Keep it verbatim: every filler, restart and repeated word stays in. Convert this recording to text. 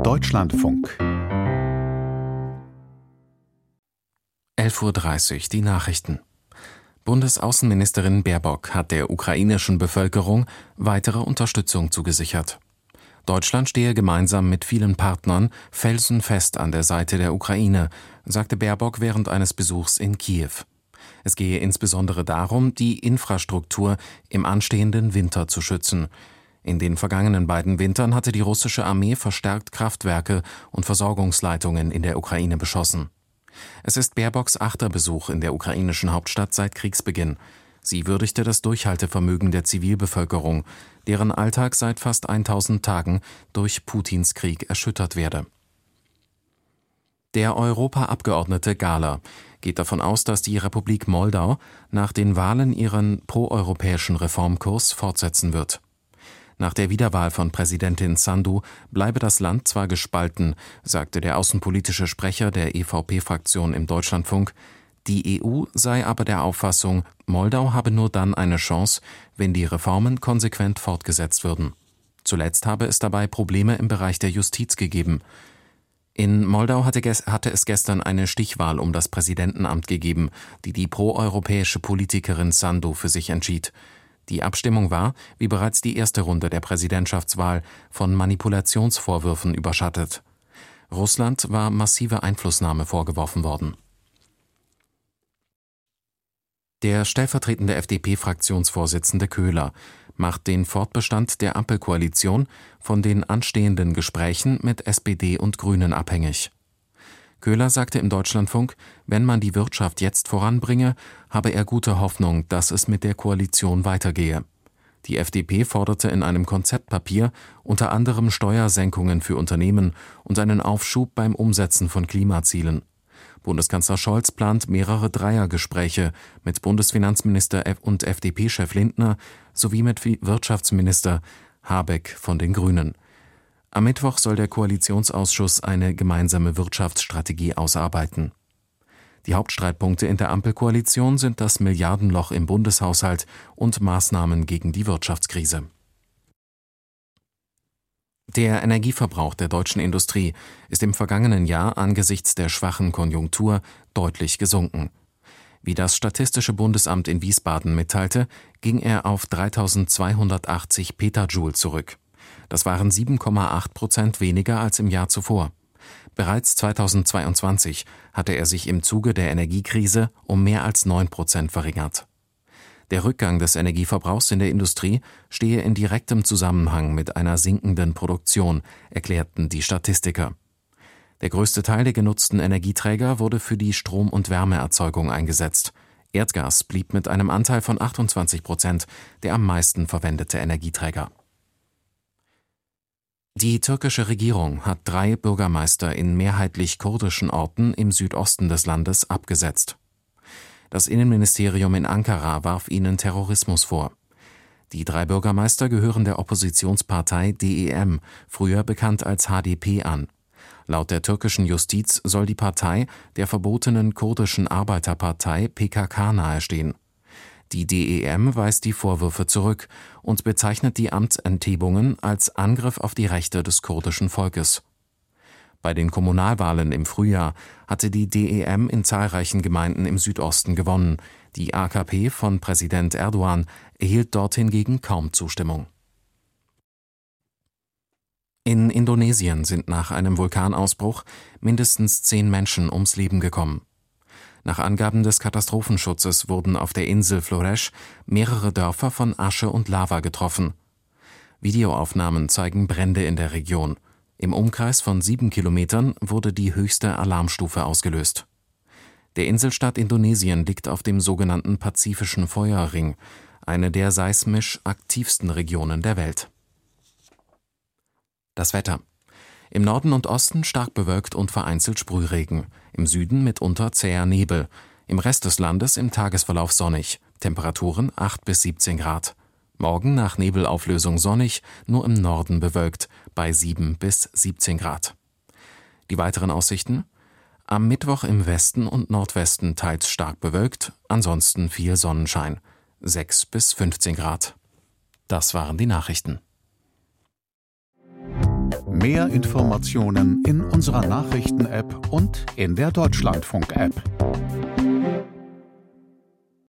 Deutschlandfunk. elf Uhr dreißig, die Nachrichten. Bundesaußenministerin Baerbock hat der ukrainischen Bevölkerung weitere Unterstützung zugesichert. Deutschland stehe gemeinsam mit vielen Partnern felsenfest an der Seite der Ukraine, sagte Baerbock während eines Besuchs in Kiew. Es gehe insbesondere darum, die Infrastruktur im anstehenden Winter zu schützen. In den vergangenen beiden Wintern hatte die russische Armee verstärkt Kraftwerke und Versorgungsleitungen in der Ukraine beschossen. Es ist Baerbocks achter Besuch in der ukrainischen Hauptstadt seit Kriegsbeginn. Sie würdigte das Durchhaltevermögen der Zivilbevölkerung, deren Alltag seit fast tausend Tagen durch Putins Krieg erschüttert werde. Der Europaabgeordnete Gahler geht davon aus, dass die Republik Moldau nach den Wahlen ihren proeuropäischen Reformkurs fortsetzen wird. Nach der Wiederwahl von Präsidentin Sandu bleibe das Land zwar gespalten, sagte der außenpolitische Sprecher der E V P-Fraktion im Deutschlandfunk, die E U sei aber der Auffassung, Moldau habe nur dann eine Chance, wenn die Reformen konsequent fortgesetzt würden. Zuletzt habe es dabei Probleme im Bereich der Justiz gegeben. In Moldau hatte, hatte es gestern eine Stichwahl um das Präsidentenamt gegeben, die die proeuropäische Politikerin Sandu für sich entschied. Die Abstimmung war, wie bereits die erste Runde der Präsidentschaftswahl, von Manipulationsvorwürfen überschattet. Russland war massive Einflussnahme vorgeworfen worden. Der stellvertretende F D P-Fraktionsvorsitzende Köhler macht den Fortbestand der Ampelkoalition von den anstehenden Gesprächen mit S P D und Grünen abhängig. Köhler sagte im Deutschlandfunk, wenn man die Wirtschaft jetzt voranbringe, habe er gute Hoffnung, dass es mit der Koalition weitergehe. Die F D P forderte in einem Konzeptpapier unter anderem Steuersenkungen für Unternehmen und einen Aufschub beim Umsetzen von Klimazielen. Bundeskanzler Scholz plant mehrere Dreiergespräche mit Bundesfinanzminister und F D P-Chef Lindner sowie mit Wirtschaftsminister Habeck von den Grünen. Am Mittwoch soll der Koalitionsausschuss eine gemeinsame Wirtschaftsstrategie ausarbeiten. Die Hauptstreitpunkte in der Ampelkoalition sind das Milliardenloch im Bundeshaushalt und Maßnahmen gegen die Wirtschaftskrise. Der Energieverbrauch der deutschen Industrie ist im vergangenen Jahr angesichts der schwachen Konjunktur deutlich gesunken. Wie das Statistische Bundesamt in Wiesbaden mitteilte, ging er auf dreitausendzweihundertachtzig Petajoule zurück. Das waren sieben Komma acht Prozent weniger als im Jahr zuvor. Bereits zweitausendzweiundzwanzig hatte er sich im Zuge der Energiekrise um mehr als neun Prozent verringert. Der Rückgang des Energieverbrauchs in der Industrie stehe in direktem Zusammenhang mit einer sinkenden Produktion, erklärten die Statistiker. Der größte Teil der genutzten Energieträger wurde für die Strom- und Wärmeerzeugung eingesetzt. Erdgas blieb mit einem Anteil von achtundzwanzig Prozent der am meisten verwendete Energieträger. Die türkische Regierung hat drei Bürgermeister in mehrheitlich kurdischen Orten im Südosten des Landes abgesetzt. Das Innenministerium in Ankara warf ihnen Terrorismus vor. Die drei Bürgermeister gehören der Oppositionspartei D E M, früher bekannt als H D P, an. Laut der türkischen Justiz soll die Partei der verbotenen kurdischen Arbeiterpartei P K K nahestehen. Die D E M weist die Vorwürfe zurück und bezeichnet die Amtsenthebungen als Angriff auf die Rechte des kurdischen Volkes. Bei den Kommunalwahlen im Frühjahr hatte die D E M in zahlreichen Gemeinden im Südosten gewonnen. Die A K P von Präsident Erdogan erhielt dort hingegen kaum Zustimmung. In Indonesien sind nach einem Vulkanausbruch mindestens zehn Menschen ums Leben gekommen. Nach Angaben des Katastrophenschutzes wurden auf der Insel Flores mehrere Dörfer von Asche und Lava getroffen. Videoaufnahmen zeigen Brände in der Region. Im Umkreis von sieben Kilometern wurde die höchste Alarmstufe ausgelöst. Der Inselstaat Indonesien liegt auf dem sogenannten Pazifischen Feuerring, eine der seismisch aktivsten Regionen der Welt. Das Wetter. Im Norden und Osten stark bewölkt und vereinzelt Sprühregen, im Süden mitunter zäher Nebel, im Rest des Landes im Tagesverlauf sonnig, Temperaturen acht bis siebzehn Grad. Morgen nach Nebelauflösung sonnig, nur im Norden bewölkt, bei sieben bis siebzehn Grad. Die weiteren Aussichten? Am Mittwoch im Westen und Nordwesten teils stark bewölkt, ansonsten viel Sonnenschein, sechs bis fünfzehn Grad. Das waren die Nachrichten. Mehr Informationen in unserer Nachrichten-App und in der Deutschlandfunk-App.